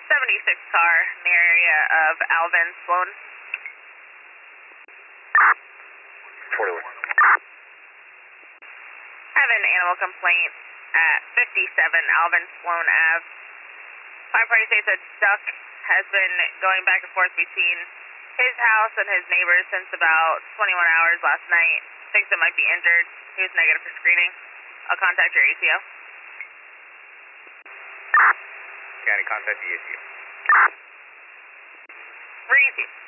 76 car in the area of Alvin Sloan. 41. I have an animal complaint at 57 Alvin Sloan Ave. Fire party states a duck has been going back and forth between his house and his neighbors since about 21 hours last night. Thinks it might be injured. He was negative for screening. I'll contact your ATO. County, contact the ATO. For ATO.